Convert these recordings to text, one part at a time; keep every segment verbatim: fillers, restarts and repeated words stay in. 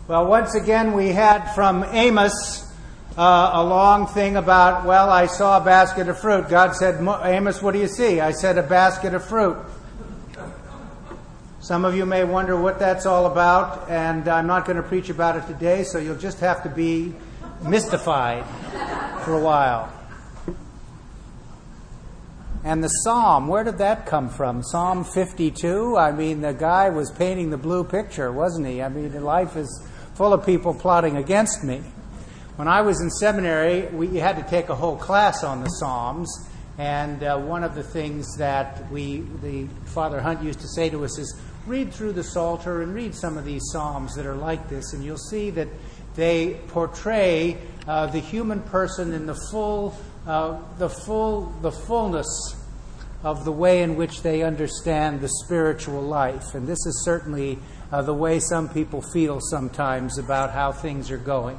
Well, once again, we had from Amos uh, a long thing about, well, I saw a basket of fruit. God said, Amos, what do you see? I said, a basket of fruit. Some of you may wonder what that's all about, and I'm not going to preach about it today, so you'll just have to be mystified for a while. And the psalm, where did that come from? Psalm fifty-two? I mean, the guy was painting the blue picture, wasn't he? I mean, life is full of people plotting against me. When I was in seminary, we had to take a whole class on the Psalms, and uh, one of the things that we, the Father Hunt used to say to us is, read through the Psalter and read some of these Psalms that are like this, and you'll see that they portray uh, the human person in the full, uh, the full, the fullness of the way in which they understand the spiritual life. And this is certainly uh, the way some people feel sometimes about how things are going.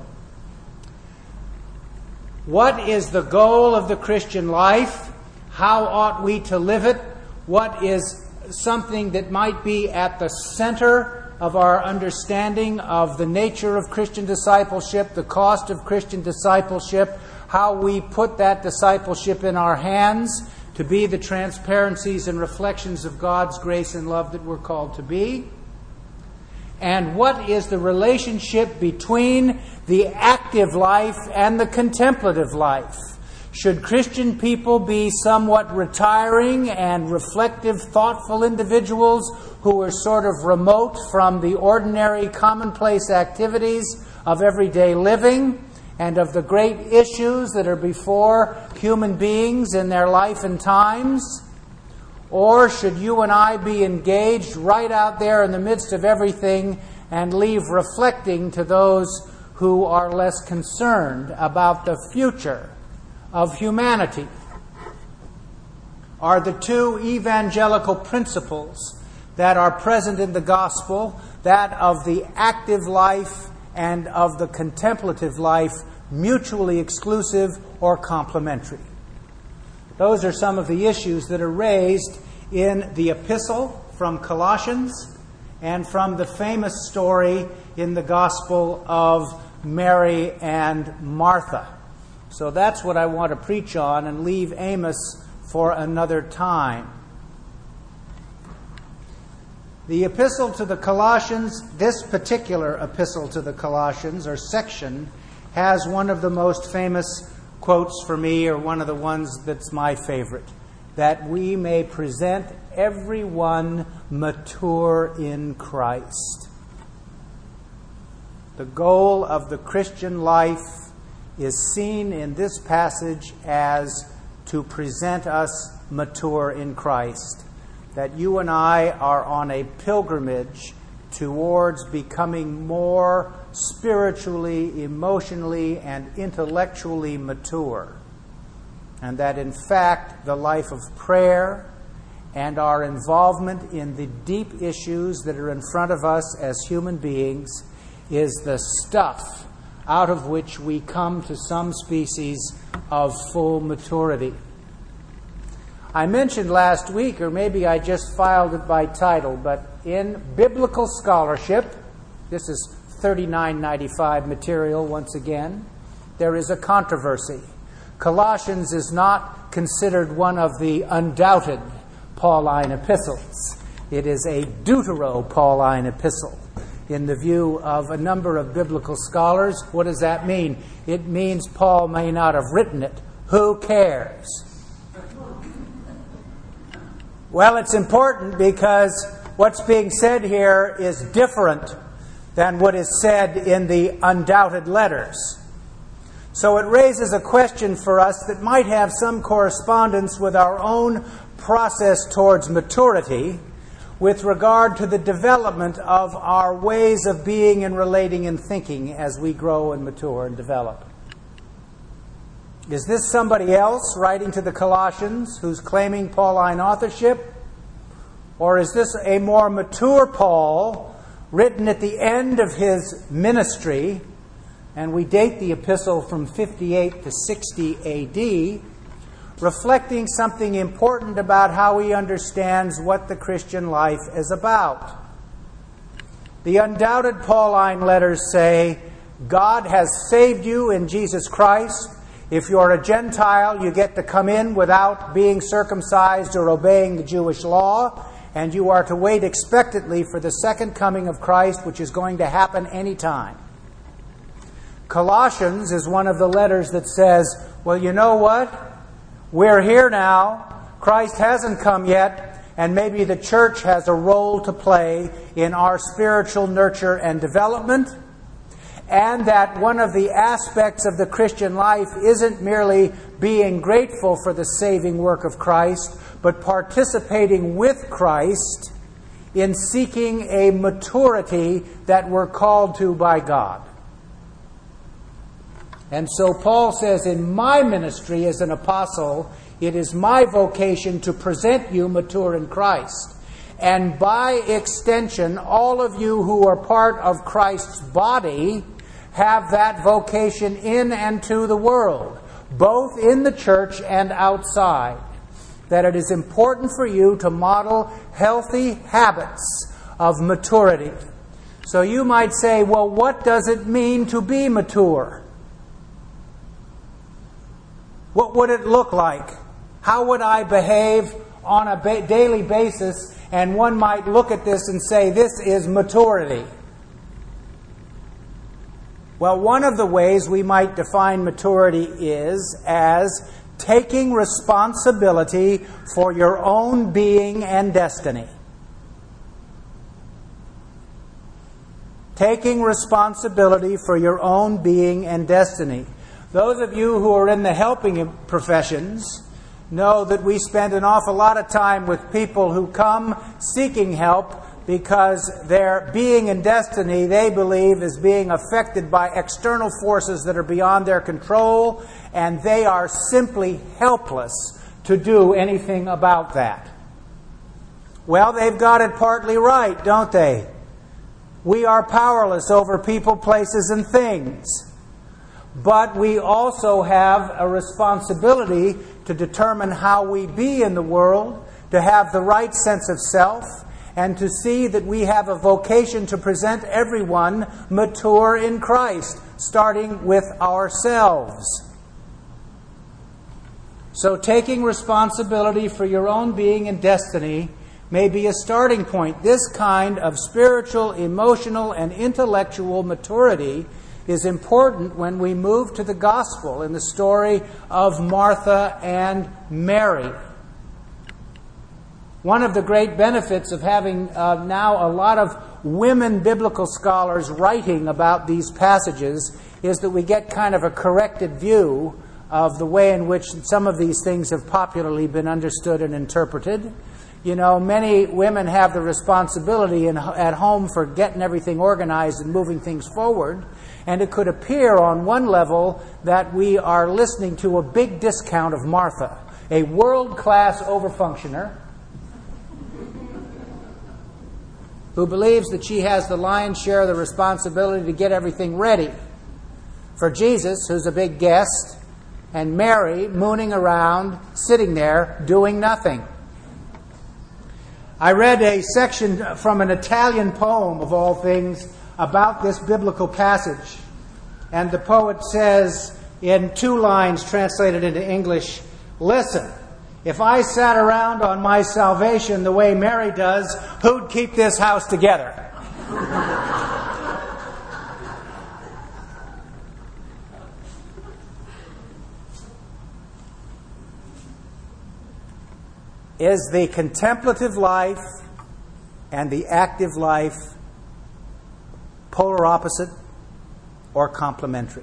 What is the goal of the Christian life? How ought we to live it? What is something that might be at the center of our understanding of the nature of Christian discipleship, the cost of Christian discipleship, how we put that discipleship in our hands to be the transparencies and reflections of God's grace and love that we're called to be? And what is the relationship between the active life and the contemplative life? Should Christian people be somewhat retiring and reflective, thoughtful individuals who are sort of remote from the ordinary, commonplace activities of everyday living and of the great issues that are before human beings in their life and times? Or should you and I be engaged right out there in the midst of everything and leave reflecting to those who are less concerned about the future of humanity? Are the two evangelical principles that are present in the gospel, that of the active life and of the contemplative life, mutually exclusive or complementary? Those are some of the issues that are raised in the epistle from Colossians and from the famous story in the Gospel of Mary and Martha. So that's what I want to preach on and leave Amos for another time. The epistle to the Colossians, this particular epistle to the Colossians, or section, has one of the most famous quotes for me, or one of the ones that's my favorite, that we may present everyone mature in Christ. The goal of the Christian life is seen in this passage as to present us mature in Christ. That you and I are on a pilgrimage towards becoming more spiritually, emotionally, and intellectually mature. And that in fact the life of prayer and our involvement in the deep issues that are in front of us as human beings is the stuff out of which we come to some species of full maturity. I mentioned last week, or maybe I just filed it by title, but in biblical scholarship, this is thirty-nine ninety-five material once again, there is a controversy. Colossians is not considered one of the undoubted Pauline epistles. It is a Deutero-Pauline epistle in the view of a number of biblical scholars. What does that mean? It means Paul may not have written it. Who cares? Well, it's important because what's being said here is different than what is said in the undoubted letters. So it raises a question for us that might have some correspondence with our own process towards maturity with regard to the development of our ways of being and relating and thinking as we grow and mature and develop. Is this somebody else writing to the Colossians who's claiming Pauline authorship? Or is this a more mature Paul written at the end of his ministry? And we date the epistle from fifty-eight to sixty A D, reflecting something important about how he understands what the Christian life is about. The undoubted Pauline letters say, God has saved you in Jesus Christ. If you're a Gentile, you get to come in without being circumcised or obeying the Jewish law, and you are to wait expectantly for the second coming of Christ, which is going to happen any time. Colossians is one of the letters that says, well, you know what? We're here now. Christ hasn't come yet, and maybe the church has a role to play in our spiritual nurture and development, and that one of the aspects of the Christian life isn't merely being grateful for the saving work of Christ, but participating with Christ in seeking a maturity that we're called to by God. And so Paul says, in my ministry as an apostle, it is my vocation to present you mature in Christ. And by extension, all of you who are part of Christ's body have that vocation in and to the world, both in the church and outside. That it is important for you to model healthy habits of maturity. So you might say, well, what does it mean to be mature? What would it look like? How would I behave on a ba- daily basis? And one might look at this and say, this is maturity. Well, one of the ways we might define maturity is as taking responsibility for your own being and destiny. Taking responsibility for your own being and destiny. Those of you who are in the helping professions know that we spend an awful lot of time with people who come seeking help because their being and destiny, they believe, is being affected by external forces that are beyond their control, and they are simply helpless to do anything about that. Well, they've got it partly right, don't they? We are powerless over people, places, and things. But we also have a responsibility to determine how we be in the world, to have the right sense of self, and to see that we have a vocation to present everyone mature in Christ, starting with ourselves. So taking responsibility for your own being and destiny may be a starting point. This kind of spiritual, emotional, and intellectual maturity is important when we move to the gospel in the story of Martha and Mary. One of the great benefits of having uh, now a lot of women biblical scholars writing about these passages is that we get kind of a corrected view of the way in which some of these things have popularly been understood and interpreted. You know, many women have the responsibility in, at home for getting everything organized and moving things forward. And it could appear on one level that we are listening to a big discount of Martha, a world-class overfunctioner who believes that she has the lion's share of the responsibility to get everything ready for Jesus, who's a big guest, and Mary mooning around, sitting there, doing nothing. I read a section from an Italian poem, of all things, about this biblical passage. And the poet says, in two lines translated into English, listen, if I sat around on my salvation the way Mary does, who'd keep this house together? Is the contemplative life and the active life polar opposite or complementary?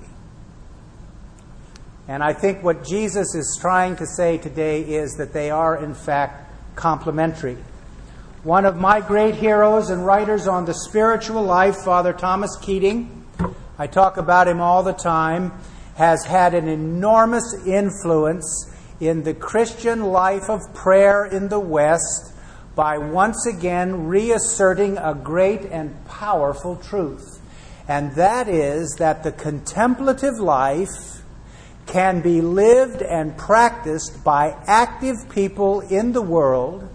And I think what Jesus is trying to say today is that they are, in fact, complementary. One of my great heroes and writers on the spiritual life, Father Thomas Keating, I talk about him all the time, has had an enormous influence in the Christian life of prayer in the West by once again reasserting a great and powerful truth. And that is that the contemplative life can be lived and practiced by active people in the world,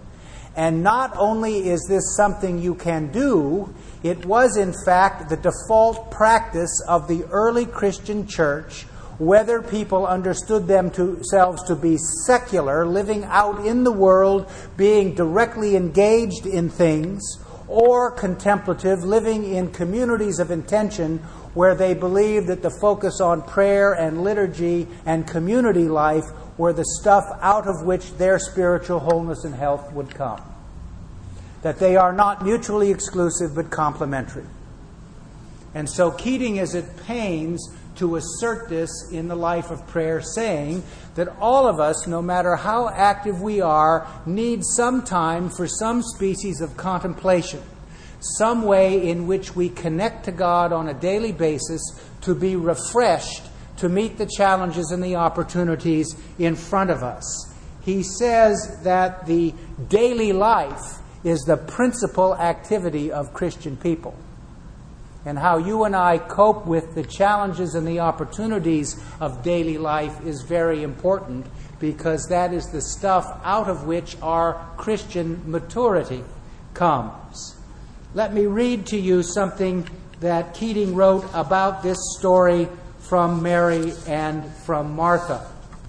And not only is this something you can do, it was in fact the default practice of the early Christian church, whether people understood themselves to be secular, living out in the world, being directly engaged in things, or contemplative, living in communities of intention where they believed that the focus on prayer and liturgy and community life were the stuff out of which their spiritual wholeness and health would come. That they are not mutually exclusive but complementary. And so Keating is at pains to assert this in the life of prayer, saying that all of us, no matter how active we are, need some time for some species of contemplation, some way in which we connect to God on a daily basis to be refreshed to meet the challenges and the opportunities in front of us. He says that the daily life is the principal activity of Christian people. And how you and I cope with the challenges and the opportunities of daily life is very important, because that is the stuff out of which our Christian maturity comes. Let me read to you something that Keating wrote about this story from Mary and from Martha.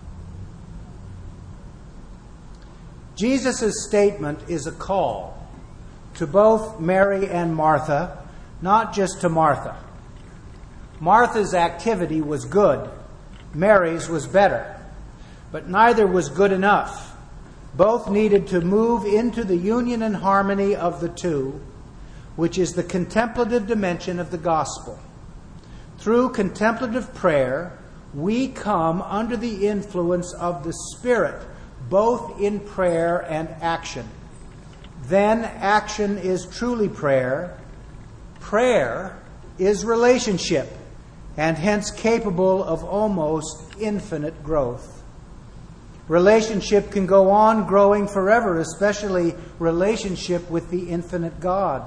Jesus' statement is a call to both Mary and Martha, not just to Martha. Martha's activity was good. Mary's was better. But neither was good enough. Both needed to move into the union and harmony of the two, which is the contemplative dimension of the gospel. Through contemplative prayer, we come under the influence of the Spirit, both in prayer and action. Then action is truly prayer. Prayer is relationship, and hence capable of almost infinite growth. Relationship can go on growing forever, especially relationship with the infinite God.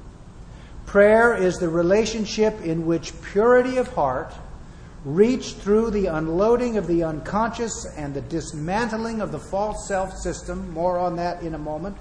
Prayer is the relationship in which purity of heart, reached through the unloading of the unconscious and the dismantling of the false self-system, more on that in a moment,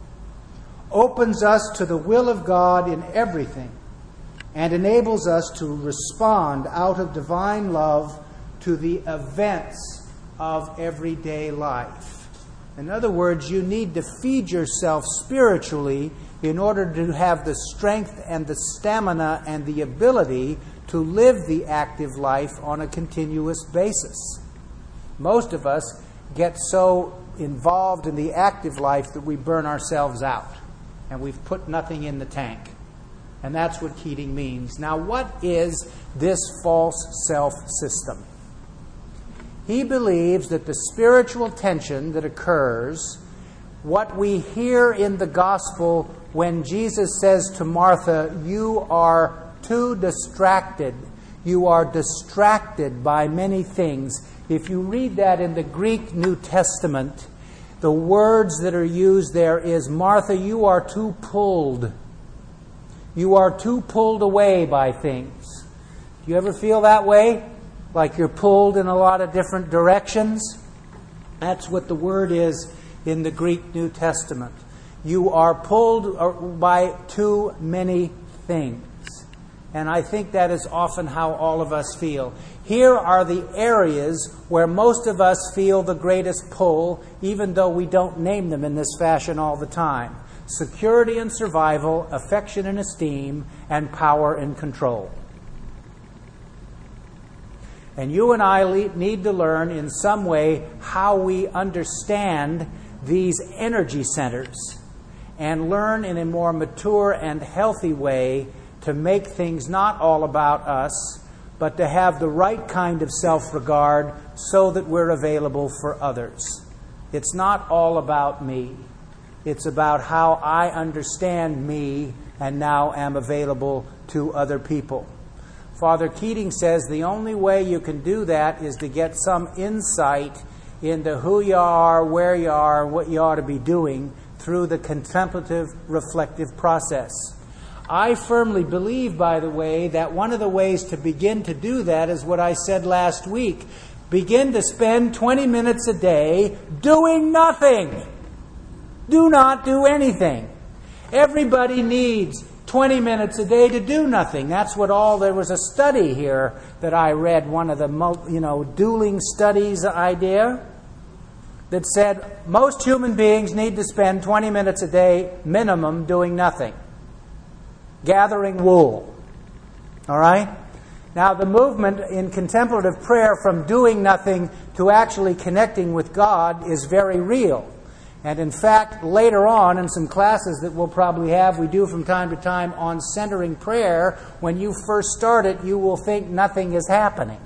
opens us to the will of God in everything and enables us to respond out of divine love to the events of everyday life. In other words, you need to feed yourself spiritually in order to have the strength and the stamina and the ability to live the active life on a continuous basis. Most of us get so involved in the active life that we burn ourselves out and we've put nothing in the tank. And that's what Keating means. Now, what is this false self-system? He believes that the spiritual tension that occurs, what we hear in the gospel when Jesus says to Martha, "You are too distracted. You are distracted by many things." If you read that in the Greek New Testament, the words that are used there is, "Martha, you are too pulled. You are too pulled away by things." Do you ever feel that way? Like you're pulled in a lot of different directions? That's what the word is in the Greek New Testament. You are pulled by too many things. And I think that is often how all of us feel. Here are the areas where most of us feel the greatest pull, even though we don't name them in this fashion all the time. Security and survival, affection and esteem, and power and control. And you and I need to learn in some way how we understand these energy centers and learn in a more mature and healthy way to make things not all about us, but to have the right kind of self-regard so that we're available for others. It's not all about me. It's about how I understand me and now am available to other people. Father Keating says the only way you can do that is to get some insight into who you are, where you are, and what you ought to be doing through the contemplative, reflective process. I firmly believe, by the way, that one of the ways to begin to do that is what I said last week. Begin to spend twenty minutes a day doing nothing. Do not do anything. Everybody needs twenty minutes a day to do nothing. That's what all, there was a study here that I read, one of the, you know, dueling studies idea, that said most human beings need to spend twenty minutes a day minimum doing nothing. Gathering wool. All right? Now, the movement in contemplative prayer from doing nothing to actually connecting with God is very real. And in fact, later on in some classes that we'll probably have, we do from time to time on centering prayer, when you first start it, you will think nothing is happening.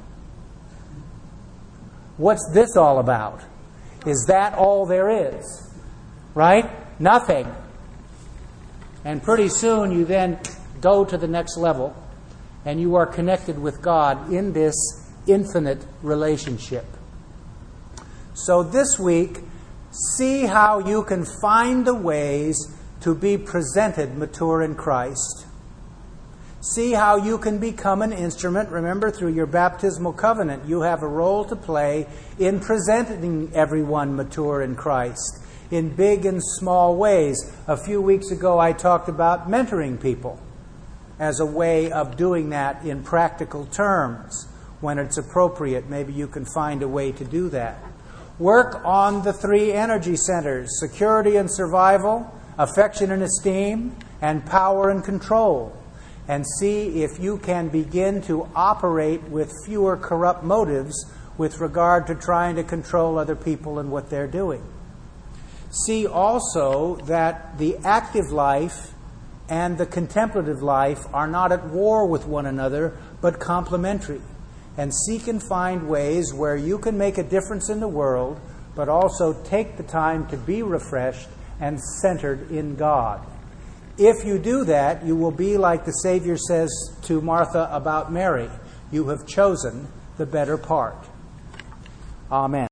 What's this all about? Is that all there is? Right? Nothing. And pretty soon you then go to the next level and you are connected with God in this infinite relationship. So this week, see how you can find the ways to be presented mature in Christ. See how you can become an instrument. Remember, through your baptismal covenant, you have a role to play in presenting everyone mature in Christ in big and small ways. A few weeks ago, I talked about mentoring people as a way of doing that in practical terms. When it's appropriate, maybe you can find a way to do that. Work on the three energy centers: security and survival, affection and esteem, and power and control. And see if you can begin to operate with fewer corrupt motives with regard to trying to control other people and what they're doing. See also that the active life and the contemplative life are not at war with one another, but complementary. And seek and find ways where you can make a difference in the world, but also take the time to be refreshed and centered in God. If you do that, you will be like the Savior says to Martha about Mary. You have chosen the better part. Amen.